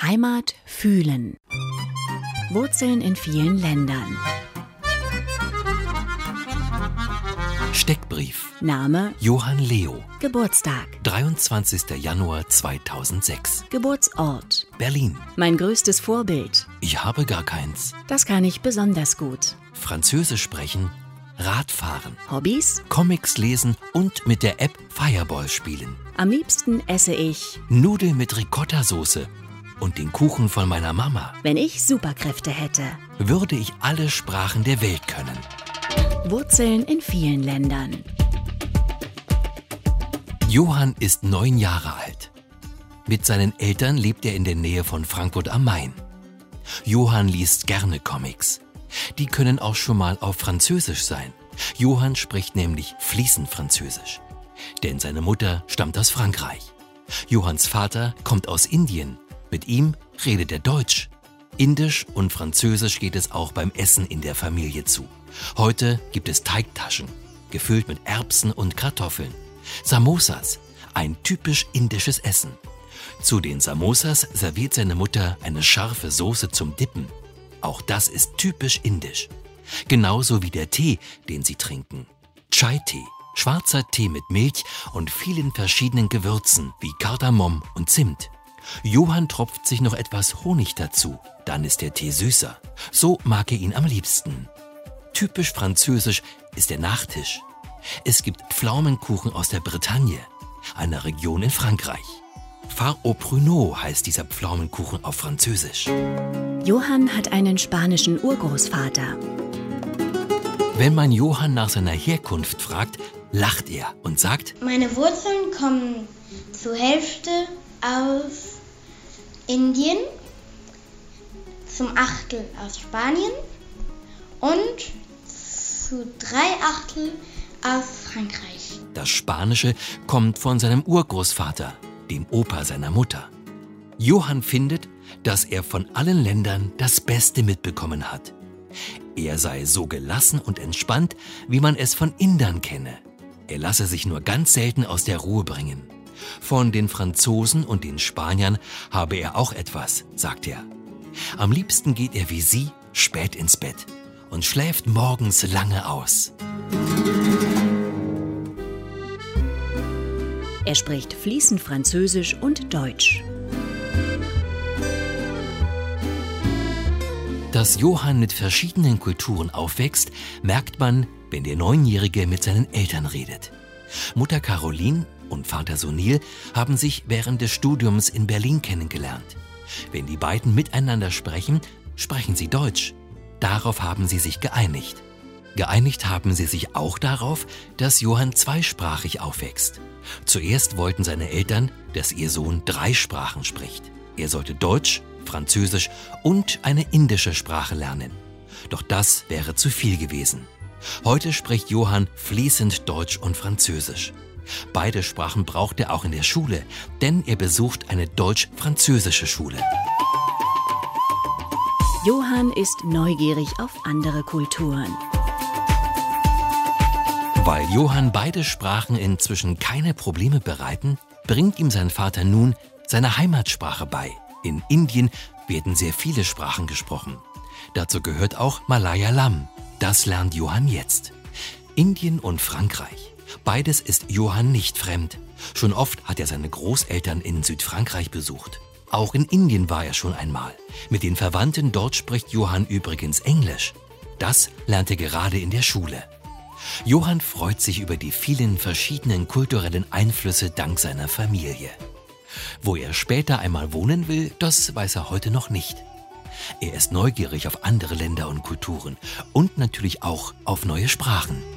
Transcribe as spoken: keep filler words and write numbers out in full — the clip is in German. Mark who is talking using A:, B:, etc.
A: Heimat fühlen. Wurzeln in vielen Ländern.
B: Steckbrief.
A: Name
B: Johann Leo.
A: Geburtstag.
B: dreiundzwanzigster Januar zweitausendsechs.
A: Geburtsort
B: Berlin.
A: Mein größtes Vorbild.
B: Ich habe gar keins.
A: Das kann ich besonders gut.
B: Französisch sprechen, Radfahren,
A: Hobbys?
B: Comics lesen und mit der App Fireball spielen.
A: Am liebsten esse ich,
B: Nudeln mit Ricotta-Soße und den Kuchen von meiner Mama.
A: wenn ich Superkräfte hätte.
B: Würde ich alle Sprachen der Welt können.
A: Wurzeln in vielen Ländern.
B: Johann ist neun Jahre alt. Mit seinen Eltern lebt er in der Nähe von Frankfurt am Main. Johann liest gerne Comics. Die können auch schon mal auf Französisch sein. Johann spricht nämlich fließend Französisch. Denn seine Mutter stammt aus Frankreich. Johanns Vater kommt aus Indien. Mit ihm redet er Deutsch. Indisch und Französisch geht es auch beim Essen in der Familie zu. Heute gibt es Teigtaschen, gefüllt mit Erbsen und Kartoffeln. Samosas, ein typisch indisches Essen. Zu den Samosas serviert seine Mutter eine scharfe Soße zum Dippen. Auch das ist typisch indisch. Genauso wie der Tee, den sie trinken. Chai-Tee, schwarzer Tee mit Milch und vielen verschiedenen Gewürzen wie Kardamom und Zimt. Johann tropft sich noch etwas Honig dazu, dann ist der Tee süßer. So mag er ihn am liebsten. Typisch französisch ist der Nachtisch. Es gibt Pflaumenkuchen aus der Bretagne, einer Region in Frankreich. Far au pruneau heißt dieser Pflaumenkuchen auf Französisch.
A: Johann hat einen spanischen Urgroßvater.
B: Wenn man Johann nach seiner Herkunft fragt, lacht er und sagt:
C: Meine Wurzeln kommen zur Hälfte aus Indien, zum Achtel aus Spanien und zu drei Achtel aus Frankreich.
B: Das Spanische kommt von seinem Urgroßvater, dem Opa seiner Mutter. Johann findet, dass er von allen Ländern das Beste mitbekommen hat. Er sei so gelassen und entspannt, wie man es von Indern kenne. Er lasse sich nur ganz selten aus der Ruhe bringen. Von den Franzosen und den Spaniern habe er auch etwas, sagt er. Am liebsten geht er wie sie spät ins Bett und schläft morgens lange aus.
A: Er spricht fließend Französisch und Deutsch.
B: Dass Johann mit verschiedenen Kulturen aufwächst, merkt man, wenn der Neunjährige mit seinen Eltern redet. Mutter Caroline und Vater Sunil haben sich während des Studiums in Berlin kennengelernt. Wenn die beiden miteinander sprechen, sprechen sie Deutsch. Darauf haben sie sich geeinigt. Geeinigt haben sie sich auch darauf, dass Johann zweisprachig aufwächst. Zuerst wollten seine Eltern, dass ihr Sohn drei Sprachen spricht. Er sollte Deutsch, Französisch und eine indische Sprache lernen. Doch das wäre zu viel gewesen. Heute spricht Johann fließend Deutsch und Französisch. Beide Sprachen braucht er auch in der Schule, denn er besucht eine deutsch-französische Schule.
A: Johann ist neugierig auf andere Kulturen.
B: Weil Johann beide Sprachen inzwischen keine Probleme bereiten, bringt ihm sein Vater nun seine Heimatsprache bei. In Indien werden sehr viele Sprachen gesprochen. Dazu gehört auch Malayalam. Das lernt Johann jetzt. Indien und Frankreich. Beides ist Johann nicht fremd. Schon oft hat er seine Großeltern in Südfrankreich besucht. Auch in Indien war er schon einmal. Mit den Verwandten dort spricht Johann übrigens Englisch. Das lernt er gerade in der Schule. Johann freut sich über die vielen verschiedenen kulturellen Einflüsse dank seiner Familie. Wo er später einmal wohnen will, das weiß er heute noch nicht. Er ist neugierig auf andere Länder und Kulturen und natürlich auch auf neue Sprachen.